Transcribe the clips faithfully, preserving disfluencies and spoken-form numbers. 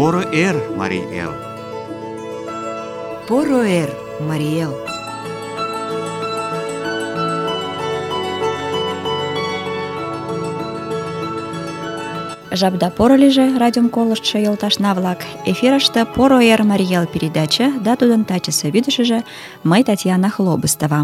Поро эр, Марий Эл! Поро эр, Марий Эл! Жапда поро лийже, радиом колыштшо йолташна-влак. Эфирыште «Поро эр, Марий Эл» передача да тудын тачысе вӱдышыжӧ мый, Татьяна Хлобыстова.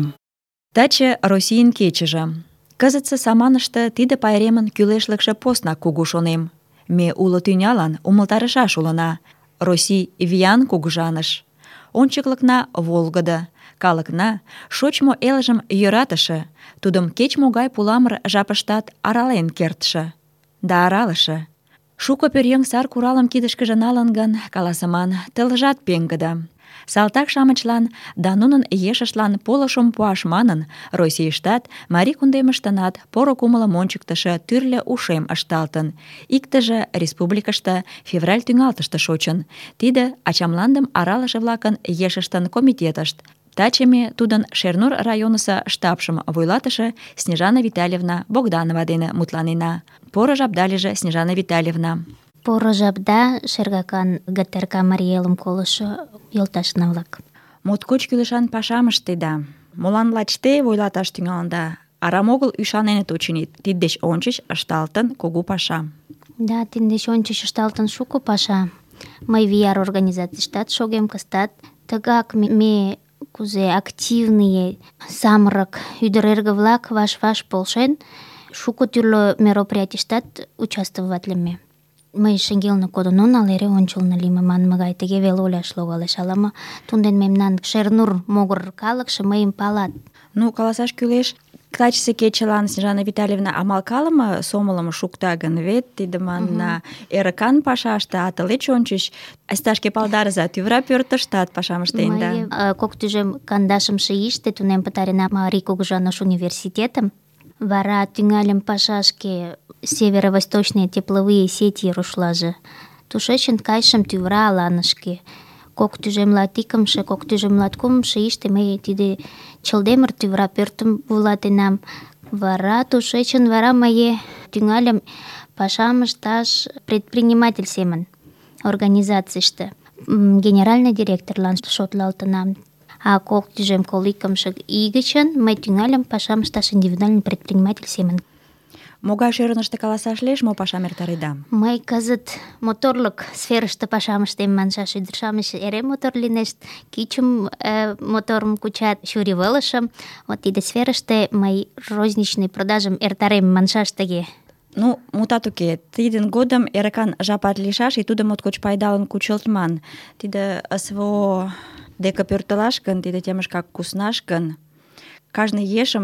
Таче Российын кечыже. Кызытсе саманыште тиде пайремын кӱлешлыкше поснак кугу шонем. Ме уло тӱнялан умылтарышаш улына: Россий виян кугыжаныш. Ончыклыкна волгыдо, калыкна шочмо элжым йӧратыше, тудым кеч-могай пуламыр жапыштат арален кертше да аралыше. Шуко пӧръеҥ сар куралым кидышкыже налын гын, каласыман, тылжат пеҥгыде. Салтак-шамычлан да нунын ешыштлан полышым пуаш манын, Российыштат, марий кундемыштынат поро кумылым ончыктышо тӱрлӧ ушем ышталтын. Иктыже республикыште февраль тӱҥалтыште шочын. Тиде ачамландым аралыше-влакын ешыштын комитетышт. Таче ме тудын Шернур районысо штабшым вуйлатыше Снежана Витальевна Богданова дене мутланена. Поро жапда лийже, Снежана Витальевна. Поро жапда, шергакан ГТРК Марий Элым колышо йолташна-влак. Моткоч кӱлешан пашам ыштеда. Молан лач те вуйлаташ тӱҥалында? Арам огыл ӱшаненыт, очыни, тиддеч ончыч ышталтын кугу паша. Да, тиддеч ончыч ышталтын шуко паша. Мый ви ар организацийыштат шогем кызытат. Тыгак ме кузе активные самырык ӱдыр эрге-влак ваш-ваш полшен, шуко тӱрлӧ мероприятийыштат участвоватлыме. Мый шеҥгелне кодын онал, эре ончылно лийме манме гай, тыге веле ойлаш логалеш. Ала-мо тунден мемнан Шернур могыр калыкше мыйым палат. Ну, каласаш кӱлеш, тачысе кечылан Снежана Витальевна амалкалыме сомылым шукта гын, вет тиде манна эрыкан пашаште, а тылеч ончыч айста шке палдарыза, тӱвра пӧртыштат пашам ыштенда. Мый кок тӱжем кандашымше ийыште тунем пытаренам Марий кугыжаныш университетым. Вара тӱҥальым пашашке северо-восточные тепловые сети рушлаже. Тушечын кайышым тӱвра аланышке. Кок тӱжем латикымше, кок тӱжем латкумшо ийыште мый тиде Чылдемыр тӱвра пӧртым вуйлатенам. Вара тушечын вара мый тӱҥальым пашам ышташ предприниматель семын организацийыште. Генеральный директорлан шотлалтынам. А кок тӱжем коло икымше ий гычын мый тӱҥальым пашам ышташ индивидуальный предприниматель семын. Могай шӧрыныштӧ каласаш лиеш, мо пашам эртареда? Мый кызыт моторлык сферыште пашам ыштем маншаш. Ӱдыр-шамыч эре мотор лийнешт, кӱчым э, моторым кучат, чурийвылышым. Вот тиде сферыште мый розничный продажым эртарем маншаш тыге. Ну, мутат уке, тидын годым эрыкан жапат лийшаш, и тудо моткоч пайдалын кучылтман. Тиде СВО деке пӧртылаш гын, тиде темышкак куснаш гын, кажне ешым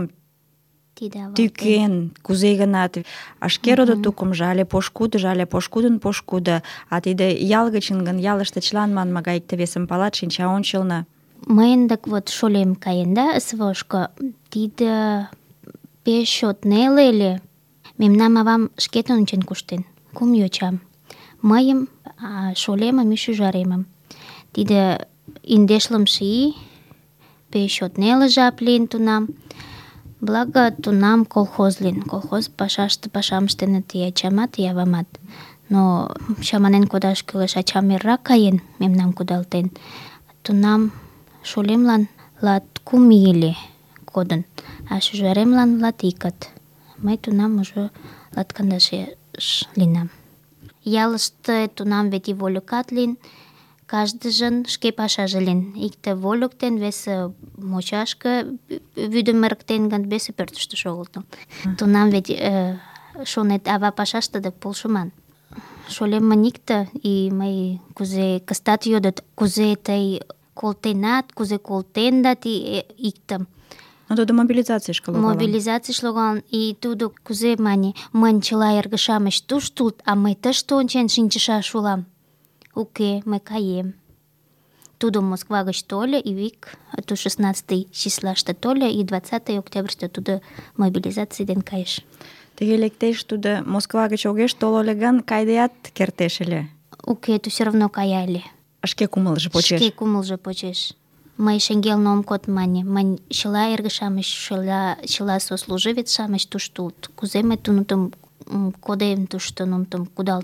тӱкен, кузе-гынат, а шке родо-тукымжо але пошкудыжо, але пошкудын пошкудо, а тиде ял гычын гын, ялыште чылан манме гай икте-весым палат, шинча ончылно. Мыйын дык вот шолем каен да СВОшко, тиде пеш чот неле ыле. Мемнам авам шкетын ончен куштен, кум йочам. Мыйым, а шолемым и шӱжаремым. Тиде индешлымше ий, пеш чот неле жап лийын тунам. Благо тунам колхоз лийын. Колхоз пашаште пашам ыштеныт и ачамат, и авамат. Но чаманен кодаш кӱлеш, ачам эррак каен, мемнам кудалтен. Тунам шолемлан латкум ий ыле кодын, а шӱжаремлан латикыт. Мый тунам уже латкандашеш лийынам. Ялыште тунам вет и вольыкат лийын, каждыжын шке пашаже лийын. Икте вольыктен, весе мучашке вӱдым эрыктен гын, весе пӧртыштӧ шогылтын. Тунам вет э, шонет, ава пашаште дык полшыман. Шолеммын икте, и мый кузе кызытат йодыт, кузе тый колтенат, кузе колтенда ти иктым. Но тудо мобилизацийышке логалын. Мобилизацийыш логалын, и тудо кузе мане, мыйын чыла эрге-шамыч тушто улыт, а мый тыште ончен шинчышаш улам. Уке, мый каем. Тудо Москва гыч тольо, и вик ту шестнадцатый числаште тольо, и двадцатый октябрьыште тудо мобилизаций ден кайыш. Тыге лектеш, тудо Москва гыч огеш толо ыле гын, кайдеат кертеш ыле. Уке, ту все равно кая ыле. Шке кумылжо почеш. Шке кумылжо почеш. Мый шеҥгелне ом код мане. Мый чыла эрге-шамыч, чыла, чыла сослуживец-шамыч тушто улыт. Кузе мый тунутым кодем тушто, нунытым кудалтем.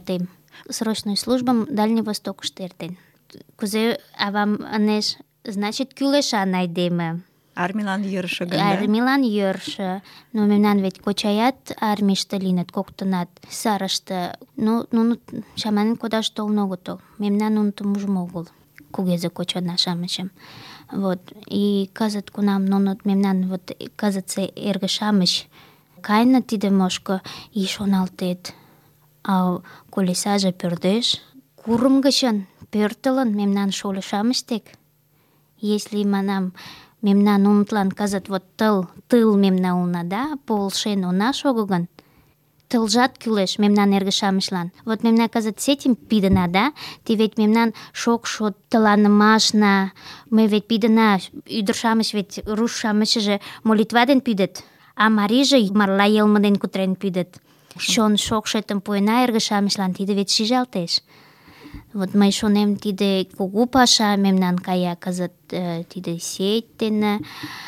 Срочной службам Дальний Востокышто эртен. Кузе авам ынеж, значит, кӱлешан айдеме. Армийлан йӧршӧ гын, да? Армийлан йӧршӧ. Но мемнан ведь кочаят армийыште лийыныт коктынат, сарыште. Ну, нуно чаманен кодаш толын огытыл. Мемнан нуным ужмо огыл. Кугезе кочана-шамычым. Вот. И кызыт кунам нуно мемнан вот кызытсе эрге-шамыч каеныт тиде мошко, и шоналтет. А колесаже пӧрдеш. Курым гычын пӧртылын мемнан шольо-шамыч дек. Если, манам, мемнан нунылан кызыт вот тыл, тыл мемнан улна, да, полшен она шого гын, тылжат кӱлеш мемнан эрге-шамычлан. Вот мемнан кызыт сетим пидына, да, ти ведь мемнан шокшо тыланымашна, ме ведь пидына, ӱдыр-шамыч ведь руш-шамычыже молитва ден пидыт, а марийже марла йылме ден кутырен пидыт. Чон шокшетым пуэна эрге-шамычлан, тиде ведь шижалтеш. Вот мый шонем, тиде кугу паша мемнан кая кызыт, э, тиде сеть дене,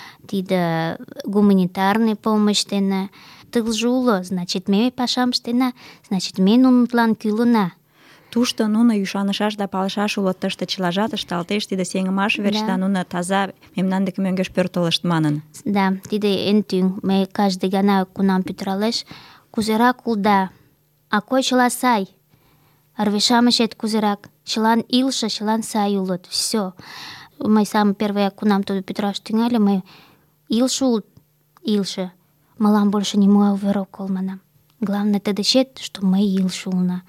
тиде гуманитарный помощь дене. Тылже уло, значит, ме пашам ыштена, значит, ме нунылан кӱлына. Тушто нуно ӱшанышаш да палышаш улыт, тыште чылажат ышталтеш, тиде сеҥымаш верч, да нуно таза мемнан деке мӧҥгеш пӧртылышт манын. Да, тиде эн тӱҥ. Ме каждый гана кунам пӱтыралеш, кузерак улда, акой чыла сай, рве-шамычет кузерак, чылан илыше, чылан сай улыт, все. Мый самый первый, кунам тудо пӱтыраш тӱҥале, мый илыше улыт, илыше. Мылам больше нимо увер огыл, манам. Главное тидечет, что мый илыше улына.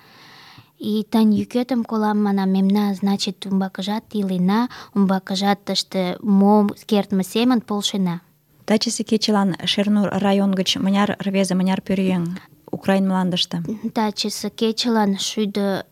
И тань йӱкетым колам, манам, мемна, значит, умбакыжат илена, умбакыжат тыште мо кертме семын полшена. Тачысе кечылан Шернур район гыч мыняр рвезе, мыняр пӧръеҥ Украин мландыште? Тачысе кечылан шӱдӧ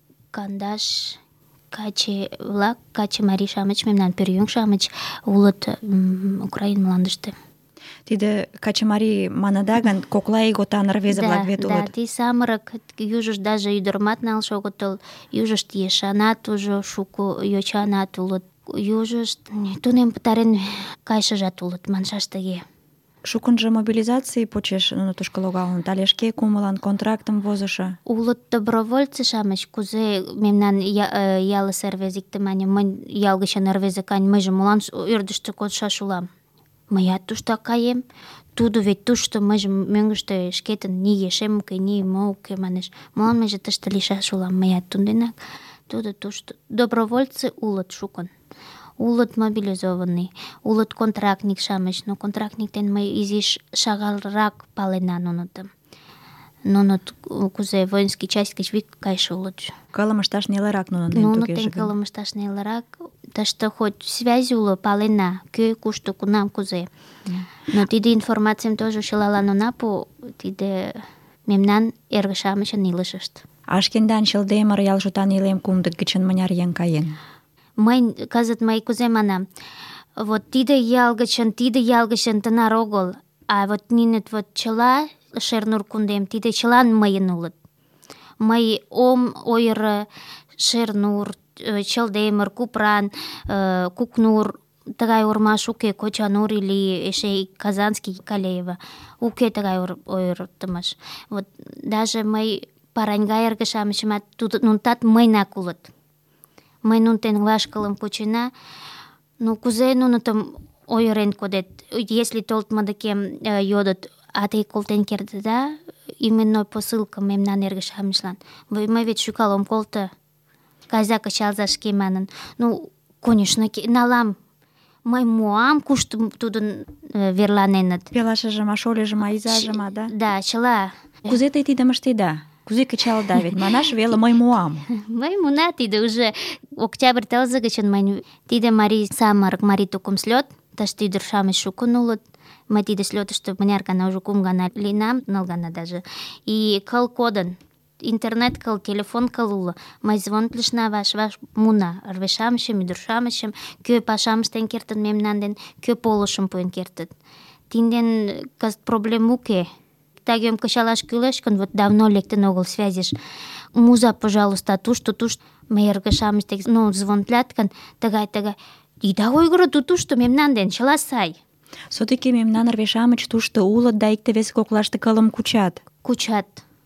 кандаш каче-влак, каче-марий-шамыч, мемнан пӧръеҥ-шамыч улыт м, Украин мландыште. Тиде качымарий маныда гын, кокла ийготан рвезе-влак вет улыт. Да, ти самырык, южышт даже ӱдырымат налше огытыл, южышт ешанат уже, шуко йочанат улыт, южышт тунем пытарен кайшыжат улыт, маншаш тыге. Шукынжо мобилизаций почеш нуно тушко логалыныт, але шке кумылан контрактым возышо? Улыт добровольцы-шамыч, кузе мемнан я, э, ялысе рвезе икте мане, мынь ял гычын рвезе кань, мыйже молан ӧрдыжтӧ кодшаш улам? Мыят туштак каем, тудо ведь тушто мыйже мӧҥгыштӧ шкетын ни ешем уке, ни мо уке, манеш. Молан мыйже тыште лийшаш улам? Мыят тунденак, тудо тушто. Добровольцы улыт шукын. Улыт мобилизованный, улыт контрактник-шамыч, но контрактник ден мый изиш шагалрак палена нуным. Нуно кузе воинский часть гыч вик кайше улыт. Кылым ышташ нелырак нунын дене Нуно тугеже ден гын. кылым ышташ нелырак. Тыште хоть связь уло, палена, кӧ, кушто, кунам, кузе. Но тиде информацийым тоже чылалан она пу, тиде мемнан эрге-шамычын илышышт. А шкендан Чылдемыр ял шотан илем кумдык гычын мыняр еҥ каен? Мый кызыт мый кузе манам, вот тиде ял гычын, тиде ял гычын тынар огыл, а вот ниnet вот чыла Шернур кундем, тиде чылан мыйын улыт. Мый ом ойыро Шернур, Чылдемыр, Купран, Кукнур, тыгай урмаш уке, Кочанур или эше Казанский, Калеева. Уке тыгай ойыртымаш. Вот даже мый параньга эрге-шамычымат нунтат мыйнак улыт. Мый нунтен вашкылым кучена, ну кузе нунытым ойырен кодет, если толтмо декем йодыт, а тый колтен кертыда, именно посылка мемнан эрге-шамычлан. Мый вет шӱкал ом колто, каза кычалза шке манын. Ну, конечно, налам. Мый муам, кушто тудын верланеныт. Пелашыжым, а шольыжым, а изажым, а, да? Да, чыла. Кузе тый тидым ыштеда? Кузе кычалда? Вет манаш веле мый муам. Мый муна тиде уже октябрь тылзе гычын мый тиде марий самырык, марий тукым слёт, тыште ӱдыр-шамыч шукын улыт. Мый тиде слётышто мыняр гана уже кум гана лийынам, ныл гана даже. И кыл кодын, интернет кыл, телефон кыл уло. Мый звонитлышна ваш-ваш муна рве-шамычым, ӱдыр-шамычым, кӧ пашам ыштен кертын мемнан ден, кӧ полышым пуэн кертыт. Тинден кызыт проблем уке. Тагем кычалаш кӱлеш гын, вот давно лектын огыл связьыш. Муза, пожалуйста, тушто, тушто. Мый эрге-шамыч дек, ну, звонитлат гын, тыгай-тыгай. Ида ойгыро, тушто мемнан ден чыла сай. Содыки мемнан рве-шамыч тушто улыт да икте-весе коклаште кылым кучат. Кучат.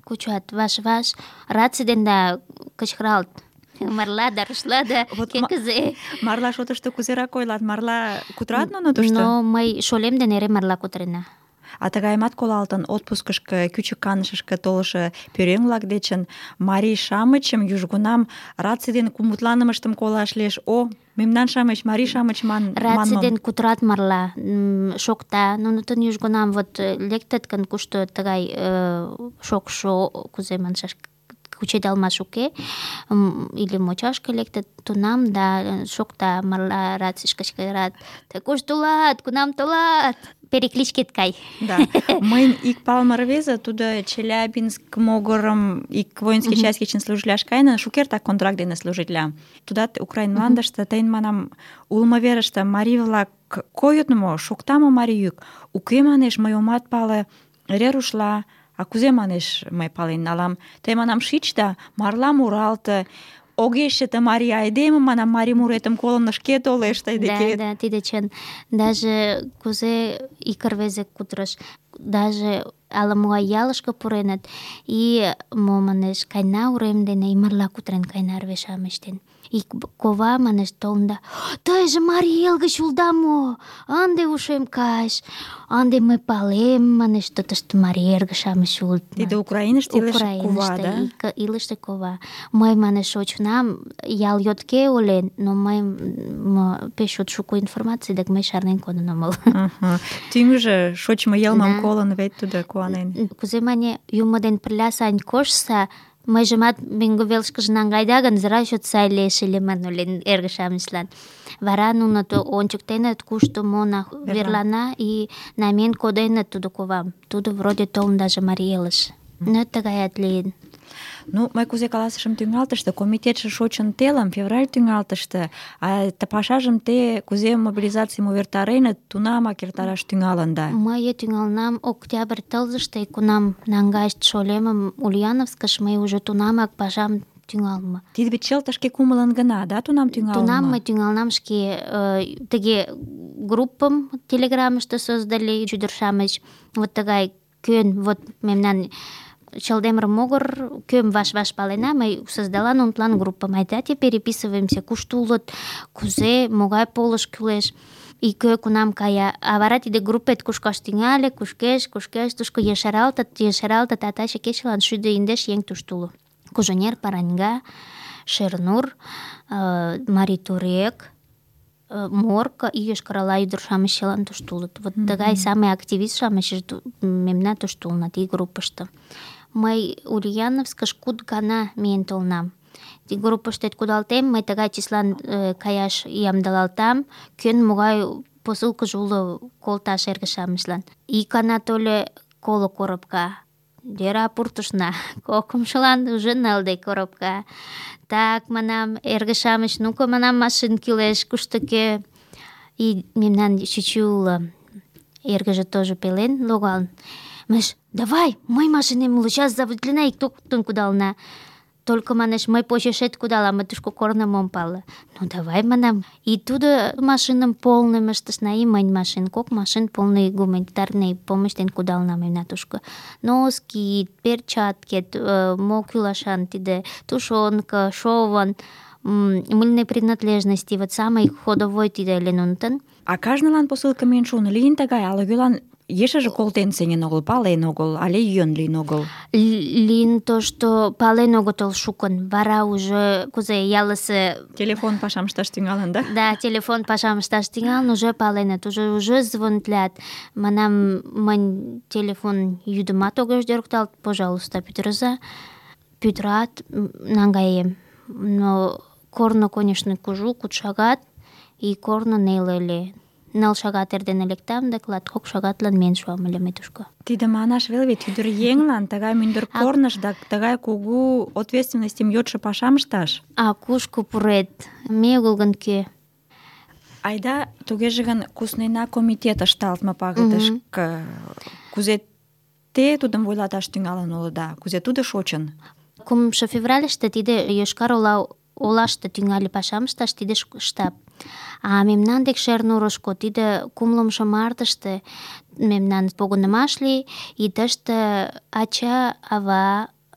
кучат ваш-ваш раци ден да кычкыралыт. Марла да рушла да кекызе. Марла шотышто кузерак ойлат? Марла кутырат нуно тушто? Но мый шолем дене эре марла кутырена. А тыгайымат колалтын, отпускышко, кӱчык канышышке толшо пӧръеҥ-влак дечын марий-шамычым южгунам раци ден мутланымыштым колаш лиеш. О, мемнан-шамыч, марий-шамыч ман, раци манмым. ден кутырат марла, шокта. Нунытын южгунам вот лектыт гын, кушто тыгай э, шокшо, кузе маншаш, кучедалмаш уке, или мочашке лектыт, тунам да шокта марла рациш кычкырат. Ты кушто улат, кунам толат? Перекличкет кай. Да. Мыйын ик палыме рвезе, тудо Челябинск могырым ик воинский часть гычын служитлаш каен, шукертак контракт дене служитла. Тудат Украин мландыште, тыйын манам, улмо верыште марий-влак койыт мо, шокта мо марий йӱк? Уке, манеш, мый омат пале, эре рушла. А кузе, манеш, мый пален налам? Тый, манам, шич да марла муралте. Огеш чыте марий айдеме, манам, марий муретым колын, шке толеш тый декет. Да, да, тиде чын. Даже кузе ик рвезе кутырыш, даже ала-могай ялышке пуреныт, и мо, манеш, кайна урем дене, и марла кутырен кайна рве-шамыч ден. И кова, манеш, толын да: «Тыйже марий эл гыч улда мо? Ынде ушем кайыш, ынде мый палем», манеш, тутышто марий эрге-шамыч улыт. Тиде Украиныште илыше кува, да? Украиныште илыше кова. Мый, манеш, шочынам, ял йотке олен, но мый мо, пеш чот шуко информаций, дек мый шарнен кодын омыл. Тӱҥжӧ шочмо йылмым колын вет тудо куанен. Кузе мане, юмо ден пырля сайын коштса, мыйжымат мӧҥгӧ велышкыже наҥгайда гын, зра чот сай лиеш ыле, ман олен эрге-шамычлан. Вара нуно ончыктеныт, кушто мо верлана, и намиен коденыт тудо ковам. Тудо вроде толын даже марий элыш. Но тыгаят лийын. Ну, мый кузе каласышым тӱҥалтыште, комитетше шочын телым, февраль тӱҥалтыште, а ты пашажым те кузе мобилизацийым увертареныт, тунамак эртараш тӱҥалында. Мый тӱҥалынам октябрь тылзыште, кунам наҥгайышт шолемым Ульяновскыш, мый уже тунамак пашам тӱҥалме. Тиде вет чылт шке кумылын гына, да, тунам тӱҥалме? Тунам мый тӱҥалынам шке, э, тыге группым телеграммыште создали ӱдыр-шамыч, вот тыгай кӧн, вот мемнан Чалдемыр могыр, кӧм ваш-ваш палена, мый создала нунылан группым. Айдате переписываемся, кушто улыт, кузе, могай полыш кӱлеш, и кӧ кунам кая. А вара тиде группет кушкаш тӱҥале, кушкеш, кушкеш, тушко ешаралтыт, ешаралтыт, а таче кечылан шӱдӧ индеш еҥ тушто уло. Кужунер, Параньга, Шернур, э, Марий Турек, э, Морко и Йошкар-Ола ӱдыр-шамыч чылан тушто улыт. Вот тыгай самый активист-шамыч мемнан тушто улына, тиде группышто. Мый Ульяновскыш куд гана миен толынам. Ти группыштет кудалтем, мый тыгай числан э, каяш ямдылалтам, кӧн могай посылкыжо уло колташ эрге-шамычлан. Ик гана тольо коло коробка. Дера пуртышна, кокымшылан уже нылде коробка. Так, манам, эрге-шамыч, ну-ка, манам, машин кӱлеш, кушто кӧ. И мемнан чӱчӱ уло, эргыже тоже пелен логалын. Мыш, давай, мый машинем уло, сейчас заводлена, ик токтын кудална. Только, манеш, мый почешет кудалам, мый тушко корным ом пале. Ну, давай, манам. И тудо машиным полным ыштышна, и мынь машин, кок машин полный гуманитарный помощь ден кудална мемнан тушко. Носки, перчаткет, мо кӱлашан тиде, тушенка, шовын, мыльный принадлежности, вот самый ходовой тиде ыле нунытын. А кажнылан посылка миен шуын, лийын тыгай, ала-кӧлан ешыже колтен сеҥен огыл, пален огыл, але йӧн лийын огыл? Лийын то, что пален огытыл шукын. Вара уже кузе ялысе... Телефон пашам ышташ тӱҥалын, да? Да, телефон пашам ышташ тӱҥалын, уже паленыт, уже уже звонитлят. Манам, мынь телефон йӱдымат огеш дӧрыкталт, пожалуйста, пӱтырыза. Пӱтырат, наҥгаем. Но корно, конечно, кужу, куд шагат, и корно неле ыле. Ныл шагат эрдене лектам, да латкок шагатлан миен шуам ыле мый тушко. Тиде манаш веле вет ӱдыръеҥлан тыгай мӱндыр корныш да тыгай кугу ответственностьым йодшо пашам ышташ. А кушко пурет? Ме огыл гын кӧ? Айда, тугеже гын, куснена комитет ышталтме пагытышке. Кузе те тудым вуйлаташ тӱҥалын улыда? Кузе тудо шочын? Кумшо февральыште тиде Йошкар-Ола олаште тӱҥале пашам ышташ, тиде штаб. А мемнан дек Шернурышко тиде кумлымшо мартыште мемнан погынымаш лие, и тыште ача, ава,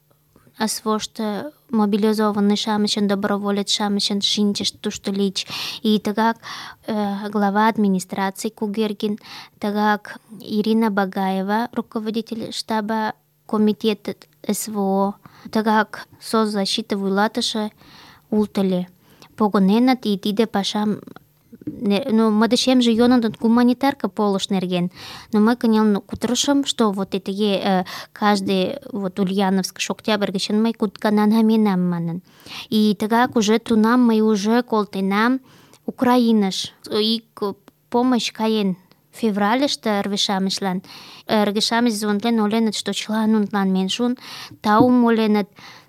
асвошто мобилизованный-шамычын, доброволец-шамычын шинчышт тушто лийыч. И тыгак э, глава администрации Кугергин, тыгак Ирина Багаева, руководитель штаба комитета СВО, тыгак соцзащита вуйлатыше ултыле. Погыненат, и тиде пашам ну, мыдышемже йонын гуманитарка полыш нерген. Но мый кынел кутырышым, что вот это э, каждый вот Ульяновск, Октябрь гычын мый куд гана наменам манын. И тыгак уже тунам мый уже колтенам Украиныш. И помощь каен февральыште рвешамышлан. Рвешамыш звонлен оленыт, что чыла нунтлан мен шун, таум оленыт.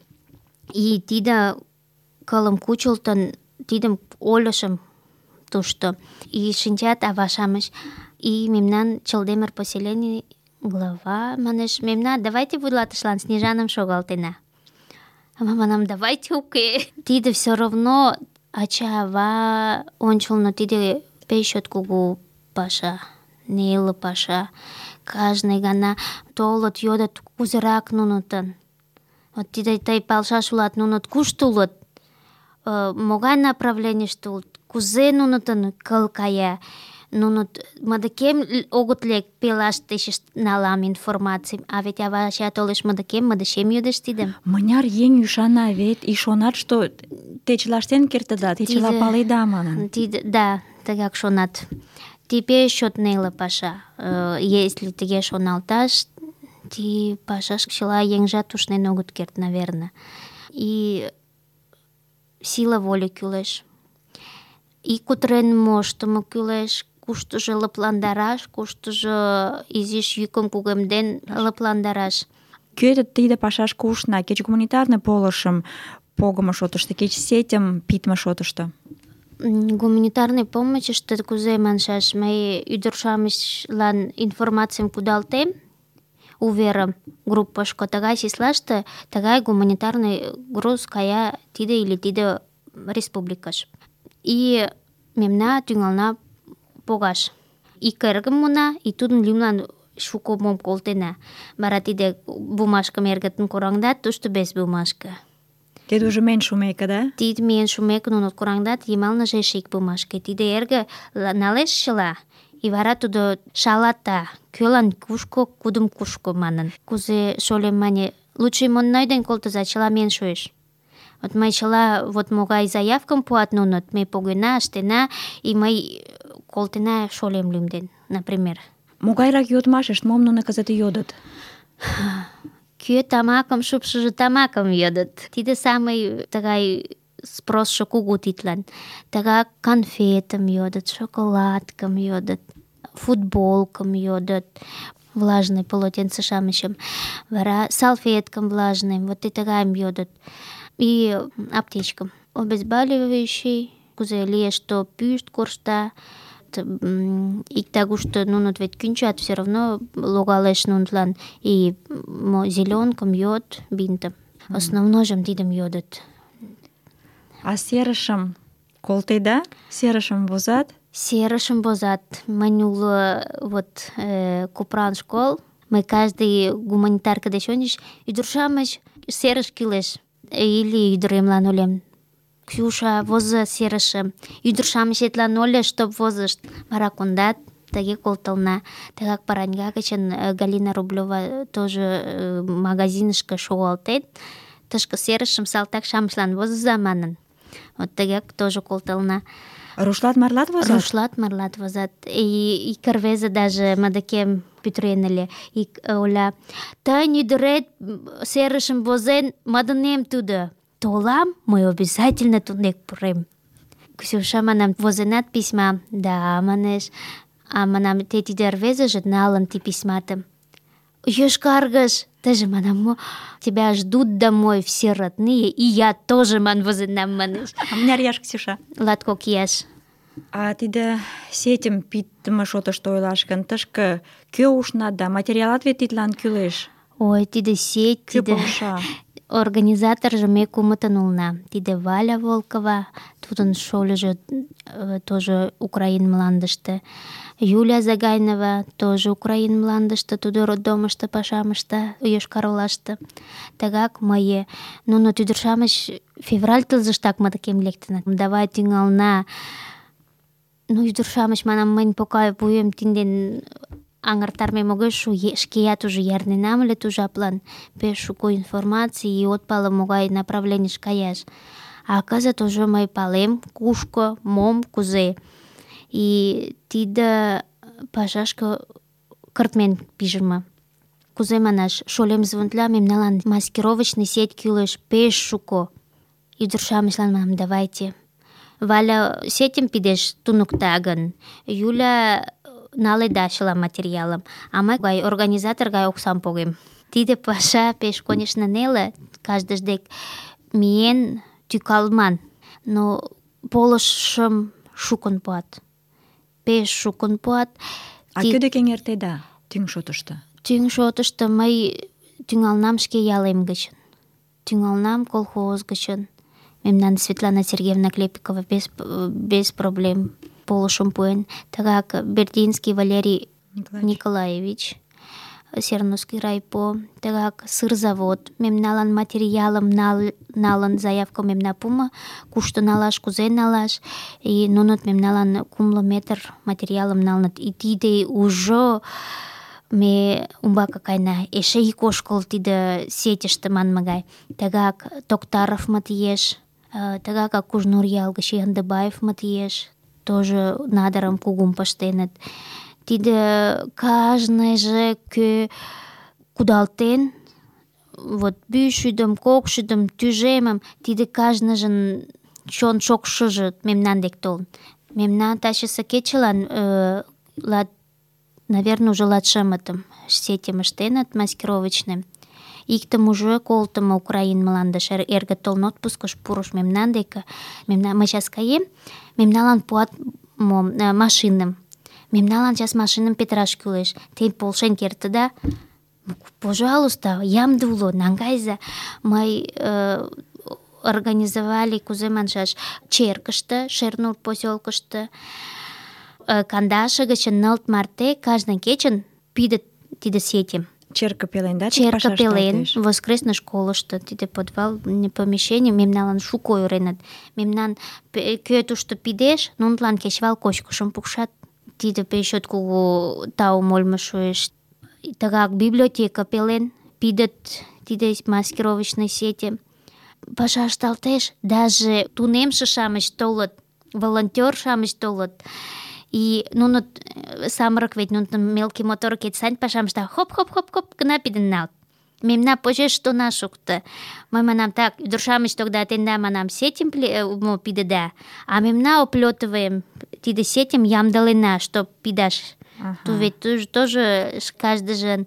И тиде кылым кучылтын, тидым ойлышым тушто. И шинчат авашамыш. И мемнан Чылдемыр поселений глава манеш, мемна давайте вуйлатышлан Снежаным шогалтена. А мама нам давайте уке. Тиде все равно ача-ава ончылно тиде пешот кугу паша, неле паша. Каждый гана толыт йодат кузерак нунытын. Вот тиде тый палшаш улат, нунут кушто улыт, могай направленийыште улыт, кузе нунытын кыл кая. Нунут мыдыкем огыт лек, пелаш тышешт налам информацийым, а ведь ава ача толеш мыдыкем, мыдышем йодеш тидым. Мыняр еҥ ӱшана вет, и шонат, что те чыла ыштен кертыда, те чыла паледа манын. Тиде, да, тыгак шонат. Типе счёт неле паша. Если тыге шоналташ, ти пашаш чыла еҥжат ушнен огыт керт, наверное. И сила воли кӱлеш. И кутырен моштымо кӱлеш, куштыжо лыпландараш, куштыжо изиш йӱкым кугемден лыпландараш. Кӧ тиде пашашке ушна, кеч гуманитарный полышым погымо шотышто, кеч сетьым питме шотышто? Гуманитарный помощьышто кузе маншаш, мый ӱдыр-шамычлан информацийым кудалтем, уверым группышко, тыгай числаште тыгай гуманитарный груз кая тиде или тиде республикаш. И мемна тӱҥална погаш. Ик эргым муна, и тудын лӱмлан шуко мом колтена. Вара тиде бумажкым эргытын кораҥдат, тушто без бумажка. Тиде уже миен шумеке, да? Тиде миен шумеке нуно кораҥдат, йымалныже эше ик бумажка. Тиде эрге налеш чыла, и вара тудо шалата, кӧлан кушко, кудым кушко манын. Кузе шолем мане, лучше монь найден колтыза, чыла миен шуэш. Вот мый чыла, вот могай заявкым пуат нунот, ме погена, ыштена, и мый колтена шолем лӱмден, например. Могайрак йодмашышт, мом нуно кызыт йодыт? Кӧ тамакым шупшыжо, тамакым йодыт. Тиде самый тыгай спросшо кугу тидлан. Тыгак конфетым йодыт, шоколадкым йодыт, футболкым йодыт, влажный полотенце-шамычым, вара салфеткым влажным, вот и тыгайым йодыт. И аптечкам. Обезболивающий, кузе лиеш, что пӱшт коршта, иктагушто нунот вет кӱнчат, все равно логалеш нунтлан, и зеленкым йод, бинтым. Основнойжым тидым йодыт. А серышым колтеда? Серышым возат? Серышым возат. Мынь уло вот э, Купран школ, мый каждый гуманитарка деч ончыч ӱдыр-шамыч серыш кӱлеш. Или ӱдыремлан ойлем: Ксюша, возо серышым. Ӱдыр-шамычетлан ойло, чтоб возышт. Вара кондат, тыге колтылна. Тыгак параньга гычын Галина Рублева тоже магазинышке шогалтен. Тышке серышым салтак-шамычлан возыза манын. Вот тыгак тоже колтылна. Рушлат-марлат возат? Рушлат-марлат возат. И ик рвезе даже мыдыкем пӱтырен ыле. Ик оля: тыйын ӱдырет серышым возен, мадынем тудо. Толам, мый обязательно тунек пурем. Ксюша, манам, возенат письма? Да, манеш. А манам, те тиде рвезыже налын ти письматым. Йошкаргыш. Даже, манам, тебя ждут домой все родные, и я тоже, ман, возенам, манеш. А мыняр ияш, Ксюша? Латкок ияш. А тиде сетьым питыме шотышто ойлаш гын, тышке кӧ ушна да материалат вет тидлан кӱлеш? Ой, тиде сеть, Кӧ тиде... полша? Организаторжо ме кумытын улна. Тиде Валя Волкова, тудын шольыжо тоже Украин мландыште. Юля Загайнова тоже Украин мландыште, тудо роддомышто пашам ышта, Йошкар-Олаште. Тыгак мые. Нуно ӱдыр-шамыч февраль тылзыштак мытыкем лектыныт. Давай тӱҥална. Ну, ӱдыр-шамыч, манам, мынь пока вуем тинден аҥыртарымем огеш шу, шкеат уже ярненам ыле ту жаплан. Пеш шуко информаций, и от пале могай направленийыш каяш. А кызыт уже мый палем, кушко, мом, кузе. И тиде пашашке кыртмен пижырма. Кузе манаш, шолем звонтла, мемналан маскировочный сеть кӱлеш пеш шуко. Ӱдыр-шамычлан манам, давайте. Валя сетьым пидеш туныкта гын, Юля наледа чыла материалым, а мый гай организатор гай оксам погем. Тиде паша пеш, конечно, неле, каждыж дек миен тӱкалман, но полышым шукын пуат. Пеш шукын пуат. А кӧ деке эҥертеда тӱҥ шотышто? Тӱҥ шотышто мый тӱҥалнам шке ялем гычын. Тӱҥалнам колхоз гычын. Мемнан Светлана Сергеевна Клепикова без, без проблем полышым пуэн. Тыгак Бердинский Валерий Николаевич, Николаевич Серновский райпо, тыгак сырзавод. Мемналан материалым нал, налын заявка мемна пума, кушто налаш, кузе налаш. И нунот мемналан кумло метр материалым налнат. И тиде уже ме умбака кайна. Эше ик ошкыл тиде сетьыште манме гай. Тыгак Токтаровмыт еш, тыгак Акуш-Нур ял гыч Яндыбаевмыт еш. Тоже надарым кугум пыштеныт. Тиде кажныже кӧ кудалтен, вот пӱшӱдым, кокшӱдым, тӱжемым, тиде кажныжын чон шокшыжо мемнан дек толын. Мемнан тачысе кечылан, э, лат, наверное, уже латшымытым сетьым ыштеныт маскировочным. Иктым уже колтымо Украин мландыш, эрге толын отпускыш пурыш мемнан деке. Мемнан, мый час каем, мемналан пуат мо, машиным. Мемналан час машиным петыраш кӱлеш. Те полшен кертыда? Пожалуйста, ямде уло, наҥгайза. Мый э, организовали, кузе маншаш, черкыште, Шернур посёлкышто, э, Кандаше гычын нылт марте кажне кечын пидыт тиде сетьым. Черка пелен, да? Черка пелен, воскресный школышто, тиде подвал, помещение, мемналан шуко ойыреныт. Мемнан кӧ тушто пидеш, нунылан кечывал кочкышым пукшат. Тиде пеш чот кугу таум олмо шуэш. Тыгак библиотека пелен пидыт тиде маскировочный сети. Паша ышталтеш, даже тунемше-шамыч толыт, волонтёр-шамыч толыт. И нуно самырык ведь, нуно мелкий мотор кетсань пашам ышта, хоп-хоп-хоп-хоп гына пидын налыт. Мемна почеш тона шукто. Мый манам, так, ӱдыр-шамыч тогда тенда, манам, сетим пидыда, а мемна оплётываем тиде сетим ямдылена, чтоб пидаш. Ага. То ведь тоже, тоже каждыжын,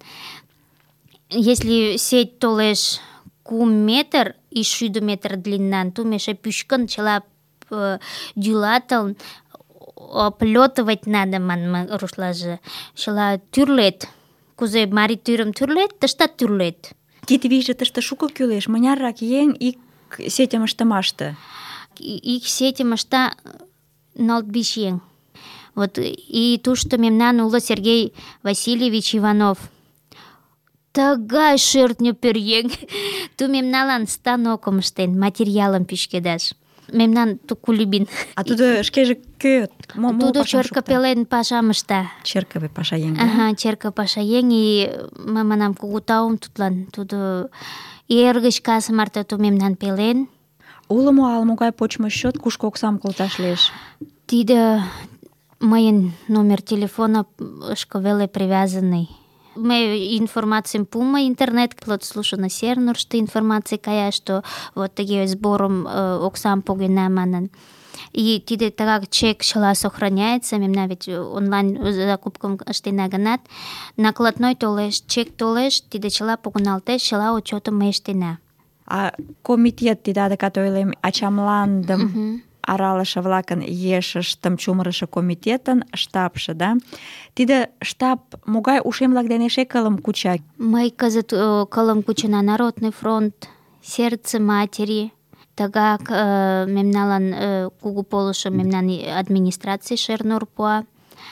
если сеть толеш кум метр и шӱдӧ метр длиннан, то меше пӱчкын чыла э, дӱлатылын, оплётывать надо, манме рушлаже. Чыла тӱрлет. Кузе марий тӱрым тӱрлет, тыштат тӱрлет. Кид вийже тыште шуко кӱлеш. Мыняррак еҥ ик сетьым ыштымаште? Ик сетьым ышта нылт вич еҥ. Вот и тушто мемнан уло Сергей Васильевич Иванов. Тыгай шӧртньӧ пӧръеҥ. Ту мемналан станокым ыштен, материалым пӱчкедаш. Мемнан Кулибин. А тудо шкеже кӧ? Мо, мо тудо черка пелен пашам ышта. Черка пашаеҥ, да? Ага, черка пашаеҥ, и мый манам, кугу таум тудлан. Тудо эр гыч кас марте ту мемнан пелен. Уло мо ала-могай почмо счёт, кушко оксам колташ лиеш? Тиде мыйын номер телефонышко веле привязанный. Мый информацийым пуымо, интернет подслушано Сернурышто информаций кая, что вот тыге сборым э, оксам погена манын. И тиде тыгак чек чыла сохраняется, мемна ведь онлайн закупкым ыштена гынат, накладной толеш, чек толеш, тиде чыла погыналтеш, чыла отчётым ме ыштена. А комитет тиде адакат ойлем, ачамландым uh-huh. аралыше-влакын ешыштым чумырышо комитетын штабше, да? Тиде штаб могай ушем-влак дене эше кылым куча? Мый кызыт кылым кучена Народный фронт, Сердце матери, тыгак э, мемналан э, кугу полышым мемнан администраций Шернур пуа,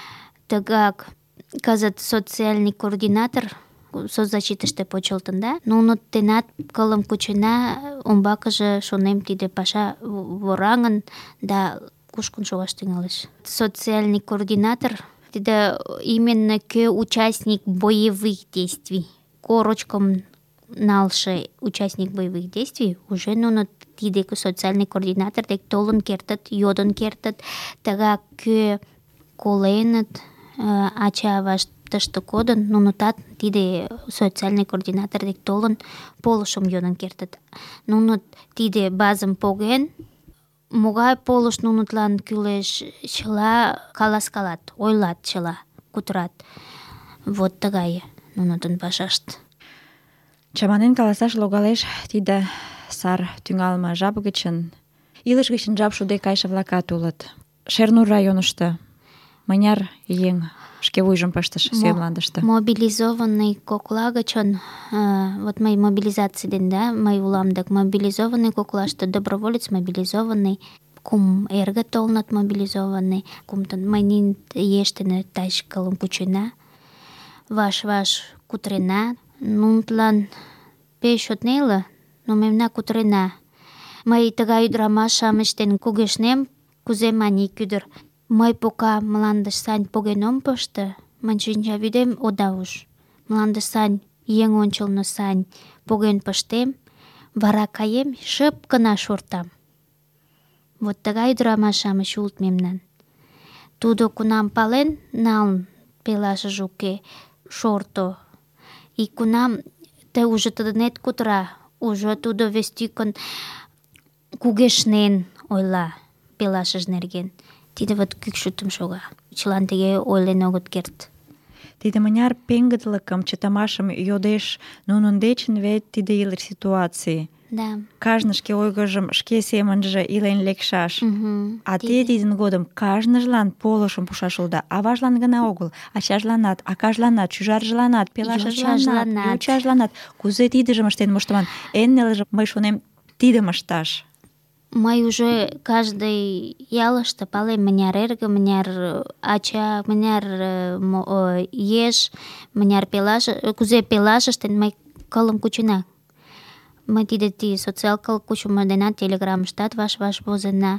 тыгак кызыт социальный координатор соцзащитыште почылтын да, нуно тенат кылым кучена, умбакыже шонем тиде паша вораҥын да кушкын шогаш тӱҥалеш. Социальный координатор тиде именно кӧ участник боевых действий, корочкым налше участник боевых действий, уже нуно тиде социальный координатор дек толын кертыт, йодын кертыт, тыгак кӧ коленыт, ача-авашт тыште кодын, нунотат тиде социальный координатор дек толын полышым йодын кертыт. Нуно тиде базым поген, могай полыш нунотлан кӱлеш, чыла каласкалат, ойлат чыла, кутырат. Вот тыгай нунытын пашашт. Чаманен каласаш логалеш, тиде сар тӱҥалме жап гычын илыш гычын жап шуде кайше-влакат улыт. Шернур районышто мыняр еҥ шке вуйжым пыштыш Сӱанмландыште? Мобилизованный кокла гычын, вот мый мобилизаций ден, да, мый улам дык мобилизованный коклаште, доброволец мобилизованный, кум эрге толынат мобилизованный, кумтын мый нин еш дене таче кылым кучена, ваш-ваш кутырена. Нунтлан пеш чот неле, но мемна кутырена. Мый тыгай ӱдырамаш-шамыч дене кугешнем, кузе мане ик ӱдыр: мый пока мландыш сань поген ом пыште, мыйын шинчавӱдем ода уж. Мландыш сань, еҥ ончылно сань поген пыштем, вара каем, шып гына шортам. Вот тыгай ӱдырамаш-шамыч улыт мемнан. Тудо кунам пален налын, пелашыже уке, шорто, и кунам те уже тыдынет кутыра, уже тудо вес тӱкын кугешнен ойла пелашыж нерген. Тиде вот кӱкшытым шога. Чылан тыге ойлен огыт керт. Тиде мыняр пеҥгыдлыкым, чытымашым йодеш нунын дечын вет тиде илыш ситуаций. Да. Кажне шке ойгыжым шке семынже илен лекшаш. Угу. А те тидын годым кажныжлан полышым пуышаш улыда. Аважлан гына огыл, ачажланат, акажланат, шӱжаржыланат, пелашыжланат, йочажланат. Кузе тидыжым ыштен моштыман? Эн нелыже, мый шонем, тидым ышташ. Мый уже каждый ялыште палем, мыняр эрге, мыняр ача, мыняр еш, мыняр пелаш, кузе пелаш ыштен, мый кылым кучена. Мый тиде ти социал кыл кучымо денат телеграммыштат ваш-ваш возена.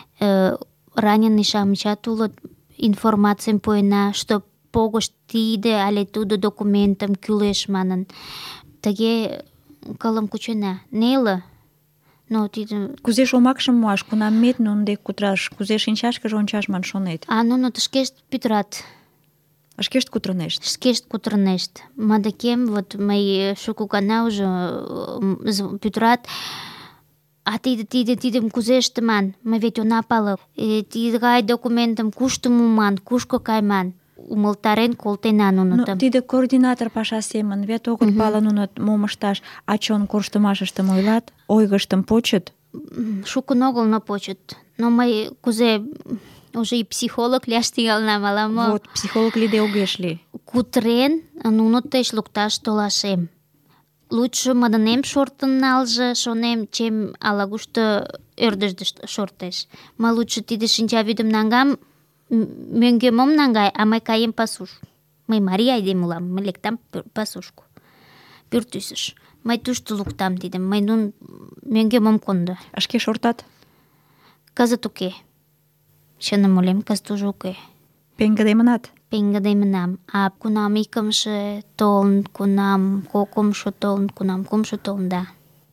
Раненый-шамычат улыт, информацийым пуэна, что погыш тиде але тудо документым кӱлеш манын. Тыге кылым кучена. Неле. Но тиде... Кузе шомакшым муаш, кунам мет нунын дек кутыраш, кузе шинчашкыже ончаш ман шонет? А нуно шкешт пӱтырат. Шкешт кутырынешт? Шкешт кутырынешт. Мадакем, вот мый шуко гана уже пӱтырат. А тиде, тиде, тидым кузе ыштыман? Мый вет она пале. Тыгай документым кушто муман, кушко кайман? Умылтарен колтена нунытым. Но тиде координатор паша семын, вет огыт uh-huh. пале нунат мом ышташ, а чон корштымашыштым ойлат, ойгыштым почыт. Шукын огыл, но почыт. Но мый кузе уже и психолог лияш тӱҥалынам ала-мо. Вот, психолог лийде огеш лий. Кутырен, нуно деч лукташ толашем. Лучше мыдынем шортын налже, шонем, чем ала-кушто ӧрдыжтӧ шортеш. Мый лучше тиде шинчавӱдым наҥгам, мӧҥгем ом наҥгай, а мый каем пасуш. Мый марий айдеме улам, мый лектам пасушко, пӱртӱсыш. Мый тушто луктам тидым, мый нун мӧҥгем ом кондо. А шке шортат? Кызыт уке. Чыным ойлем, кызыт уже уке. Пеҥгыдемынат? Пеҥгыдемынам. А кунам икымше толын, кунам кокымшо толын, кунам кумшо толын, да.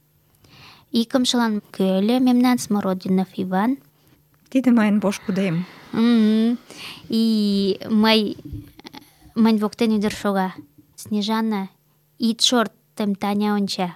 Икымшылан кӧ ыле? Мемнан Смородинов Иван. Тиде мыйын пошкудем. Mm-hmm. И мый, мынь воктен ӱдыр шога. Снежана, ит шорт, тем Таня онча.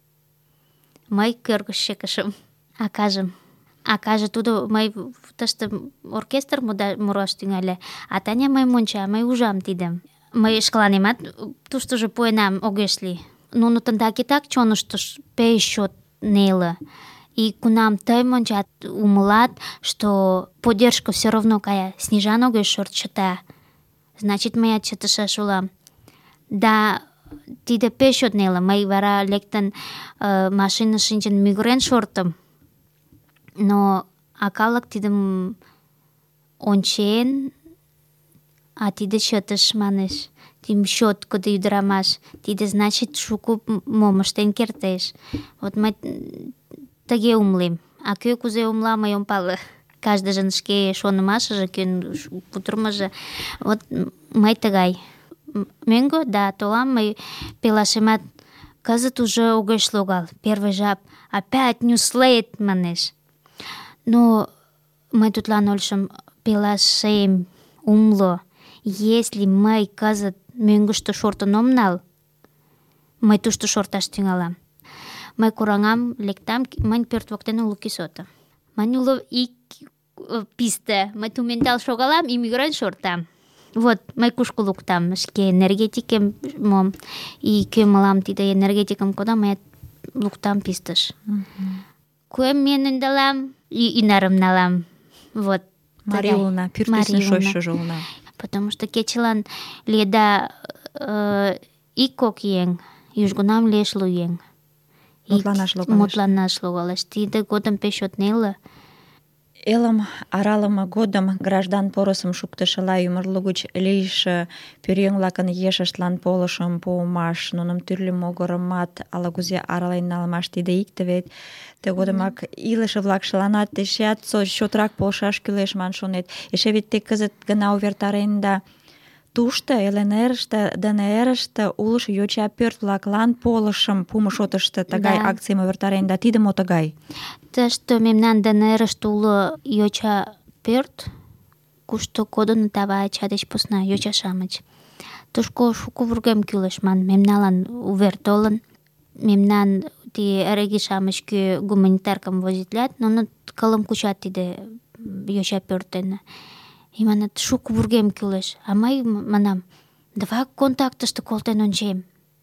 Мый кӧргыш чыкышым. Акажым. Акаже тудо, мый тыште оркестр мураш тӱҥале, а Таня мыйым онча, мый ужам тидым. Мый шкаланемат туштыжо пуэнам, огеш лий. Нуно тындак-итак чоныштыш пеш чот неле. И кунам тыйым ончат, умылат, что поддержка все равно кая. Снежана огеш шорт чыта. Значит, мыят чытышаш улам. Да, тиде пеш чот неле. Мый вара лектын э, машиныш шинчын мӱгырен шортым. Но а калык тидым ончен, а тиде чытыш, манеш. Тим чоткыдо ӱдырамаш. Тиде значит шуко мом ыштен кертеш. Вот мый тыге умылем. А кӧ кузе умла, мый ом пале. Каждыжын шке шонымашыже, кӧн кутырымыжо. Вот мый тыгай. Мӧҥгӧ, да, толам мый пелашемат кызыт уже огеш логал. Первый жап опять нюслет, манеш. Но мый тудлан ойлышым: пелашем, умло, если мый кызыт мӧҥгыштӧ шортын ом нал, мый тушто шорташ тӱҥалам. Мый кораҥам, лектам, мынь пӧрт воктен уло кӱсото. Мынь уло ик писте. Мый тументал шогалам и мӱгырен шортам. Вот, мый кушко луктам шке энергетикем мом. И кӧ мылам тиде энергетикым кода, мыят луктам пистыш. Кӧм мен ӧндалам, и ӱнарым налам. Вот. Марий улына, пӱртӱсын шочшыжо улына. Потому что кечылан лиеда э, ик-кок еҥ, южгунам лиеш лу еҥ. Мутланаш логалеш. Мутланаш логалеш. Тиде годым пеш чот неле. Элым аралыме годым граждан порысым шуктышыла ӱмыр лугыч лийше пӧръеҥ-влакын ешыштлан полышым пуымаш, нуным тӱрлӧ могырымат ала-кузе арален налмаш — тиде икте вет. Тыгодымак илыше-влакшыланат эшеат чотрак полшаш кӱлеш ман шонет. Эше вет те кызыт гына увертаренда: тушто, ЛНР-ыште, ДНР-ыште улшо йоча пӧрт-влаклан полышым пуымо шотышто тыгай Да. акцийым увертаренда. Тиде мо тыгай? Тыште мемнан ДНР-ыште уло йоча пӧрт, кушто кодыныт ава-ача деч посна йоча-шамыч. Тушко шуко вургем кӱлеш ман. Мемналан увер толын. Мемнан ти эреги-шамыч кӧ гуманитаркым возитлят, нуно кылым кучат тиде йоча пӧрт дене. И манат, шуко вургем кӱлеш. А мый манам: давай контактыште колтен ончем.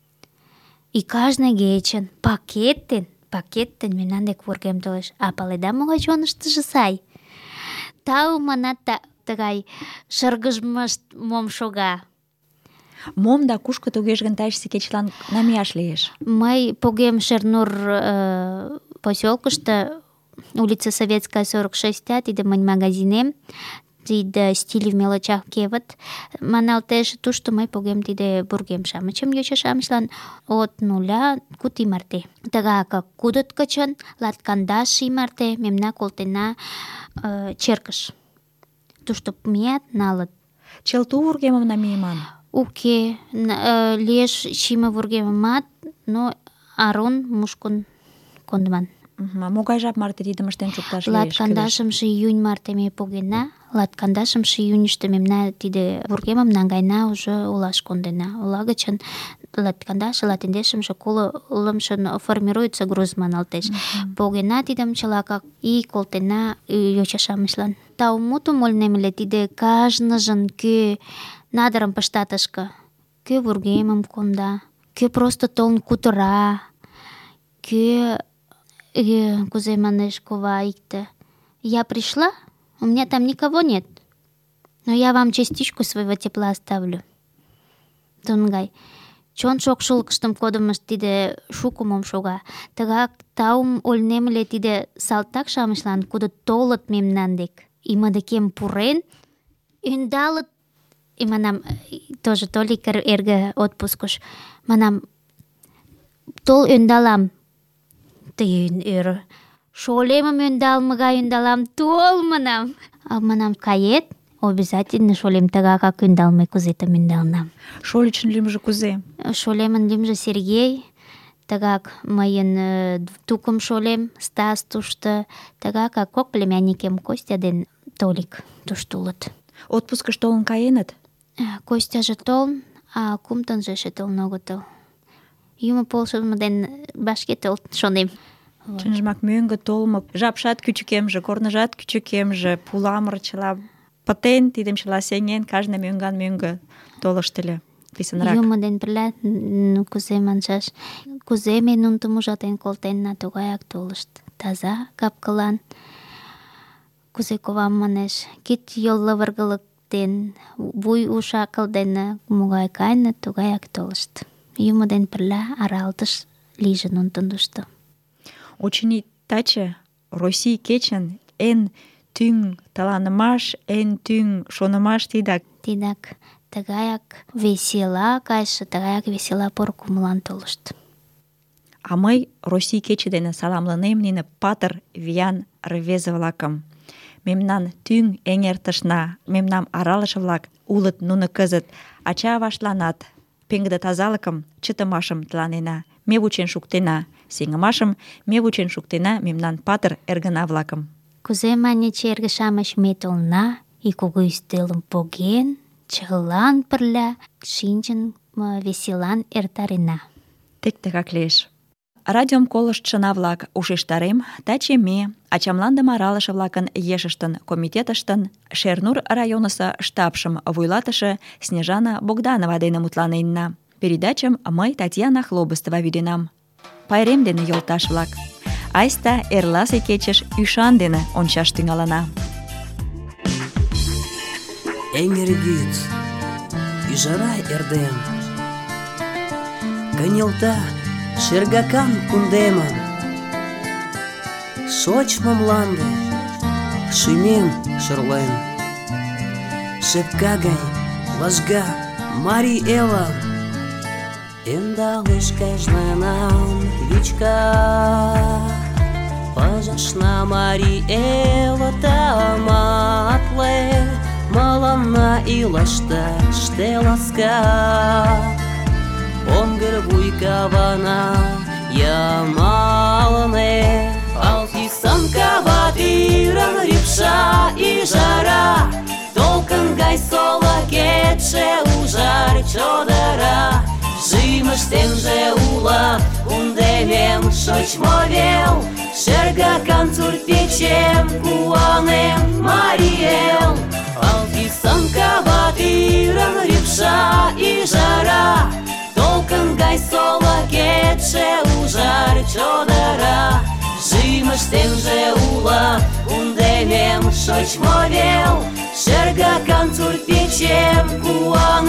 И кажне кечын пакет ден, пакет ден мемнан дек вургем толеш. А паледа, могай чоныштыжо сай? Тау, манат, та, тыгай шыргыжмышт мом шога. Мом да кушко тугеж гын тачысе кечылан намияш лиеш? Мый погем Шернур э, посёлкышто, улица Советская, сорок шесть, тиде мынь магазинем. Тиде стиль в мелочах кевыт маналтеш. Тушто мый погем тиде вургем-шамычым йоча-шамычлан от нуля куд ий марте. Тыгак кудыт гычын латкандаш ий марте мемна колтена э, черкыш. Тушто мият, налыт. Чылт у вургемым намийыман? Уке, э, лиеш чийыме вургемымат, но арун мушкын кондыман. Могай жап марте тидым ыштен шукташ лиеш? Латкандашымше июнь марте ме погена. Латкандашымше июньышто мемна тиде вургемым наҥгайна, уже олаш кондена. Ола гычын латкандаш, латиндешымше, колымшын формируется груз маналтеш. Погена тидым чылакак и колтена йоча-шамычлан. Таумутым ойлынем ыле, тиде кажныжын кӧ надырым пышта тышке. Кӧ вургемым конда, кӧ просто толын кутыра, кӧ э, кузе манеш кова икте: я пришла, у меня там никого нет, но я вам частичку своего тепла оставлю. Тунгай. Чон шокшылыкыштым кодымышт тиде шуко мом шога. Тыгак таум ойлынем ыле тиде салтак-шамычлан, кудо толыт мемнан дек. И мый декем пурен, ӧндалыт. И манам, тоже Толик эрге отпускыш. Манам, тол ӧндалам. Тый ӧрӧ. Шолемым ӧндалме гай ӧндалам, тол, манам. А манам, кает? Обязательно шолем тыгакак ӧндалме, кузетым ӧндалынам. Шольычын лӱмжӧ кузе? Шолемын лӱмжӧ Сергей. Тыгак мыйын э, тукым шолем Стас тушто. Тыгакак кок племянникем Костя ден Толик тушто улыт. Отпускыш толын каеныт? Костяже толын, а кумытынжо эше толын огытыл. Юмо полшымо ден вашке толыт, шонем. Чынжымак мӧҥгӧ толмо жапшат кӱчыкемже, корныжат кӱчыкемже, пуламыр чыла пытен, тидым чыла сеҥен, кажне мӧҥган мӧҥгӧ толышт ыле. Писынрак. Юмо ден пырля, ну, кузе маншаш, кузе ме нуным ужатен колтенна, тугаяк толышт. Таза кап-кылан, кузе ковам манеш, кид-йол лывыргылык ден, вуй уш-акыл дене могай кайыныт, тугаяк толышт. Юмо ден пырля аралтыш лийже нунын тушто. Очыни, таче Россий кечын эн тӱҥ таланымаш, эн тӱҥ шонымаш тидак. Тидак тыгаяк весела кайшы, тыгаяк весела пор кумылан толышт. А мый Россий кече дене саламлынем нине патыр виян рвезе-влакым. Мемнан тӱҥ эҥертышна, мемнам аралыше-влак улыт нуно кызыт. Ача-аваштланат пеҥгыде тазалыкым, чытымашым тыланена. Ме вучен шуктена сеҥымашым, ме вучен шуктена мемнан патыр эргына-влакым. Кузе маньыч эрге-шамыч ме толна, ик кугу ӱстелым поген, чылан пырля шинчын веселан эртарена. Тек тыгак лиеш. Радиом колыштшына-влак ушештарем, таче ме, ачамландым аралыше-влакын ешыштын комитетыштын Шернур районысо штабшым вуйлатыше Снежана Богданова дене мутланенна. Передачым мый, Татьяна Хлобыстова, вӱденам. Пайрем дене, йолташ-влак. Айста эрласе кечеш ӱшан дене ончаш тӱҥалына. Эҥер вӱд, ӱжара эрден, кынелта шергакан кундемым. Шочмо мланде шӱмем шӧрлен, шепка гай лыжга марий элым. Ӧндалеш кажнынан вӱчка, пыжашна марий эл тыматле, мыланна илыштыште ласка. Оҥгыр вуй кавана йымалне, ал тӱсан кава тӱрын рӱпша ӱжара, толкын гай солыкетше ужар чодыра. Шӱмыштемже уло кундемем шочмо вел, шергакан сурт-печем куанем марий эл. Ал тӱсан кава тӱрын рӱпша ӱжара, толкын гай солыкетше ужар чодыра. Шӱмыштемже уло кундемем шочмо вел, шергакан сурт-печем куанем